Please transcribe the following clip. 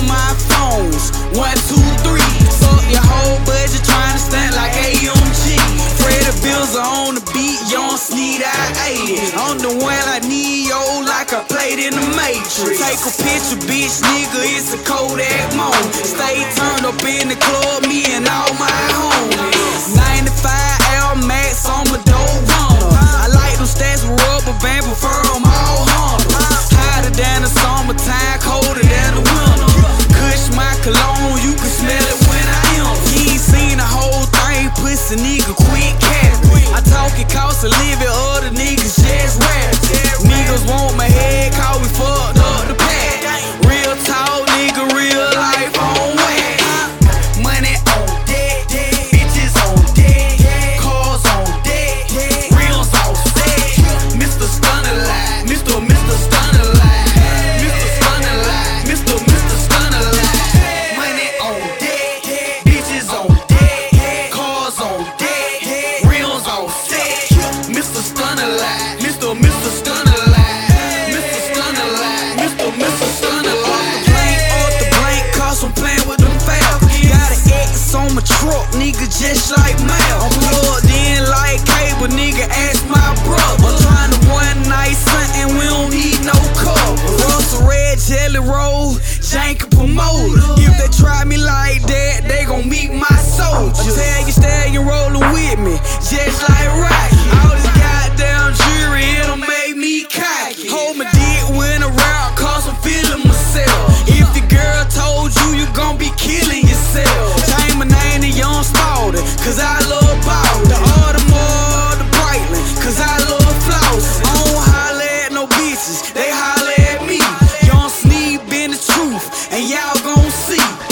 my phones. 1, 2, 3. Fuck your whole budget trying to stand like AMG. Freddie Bills are on the beat, Young Sneed, I ate it. I'm the one I need, yo, like I played in the Matrix. Take a picture, bitch, nigga, it's a Kodak moment. Stay turned up in the club, me and all my homies. 95 Air Max on my dope runner. I like them stats with rubber band, prefer them all hunters. Hotter than the summertime, colder than the winter. Kush my cologne, you can smell it when I am. You ain't seen the whole thing, pussy nigga, quick cap. I talk it cost a living, other niggas just rap. Niggas want my head, call me fucked up the pack. Real talk, nigga, real life on wax. Money on deck, bitches on deck, cars on deck, rims on set. Mr. Stunner Live, Mr. Stunner Live, Mr. Stunner Live, Mr. Stunner Live. Money on deck, bitches on deck, cars on deck, rims on set. Mr. Stunner Live, Mr. Stunner Live, Mr. Stunner Live, Mr. Stunner Live. Off the blank, cause I'm playing with them Falcons. Got an X on my truck, nigga, just like mail. I'm plugged in like cable, nigga, ask my brother. I'm trying to one night something, we don't need no cover. Russell Red Jelly Roll, Jank promoter. If they try me like that, they gon' meet my soldier. Tell you stallion rolling with me, just like Rocky. All this goddamn jury, it'll make me cocky. Hold my dick when I route, cause I'm feeling myself. If the girl told you, you gon' be killing yourself. Change my name to Young Spalding, cause I love ball. The Audemars, the Breitling, cause I love floss. I don't holler at no bitches, they holler at me. Young Sneed been the truth, and y'all gon' see.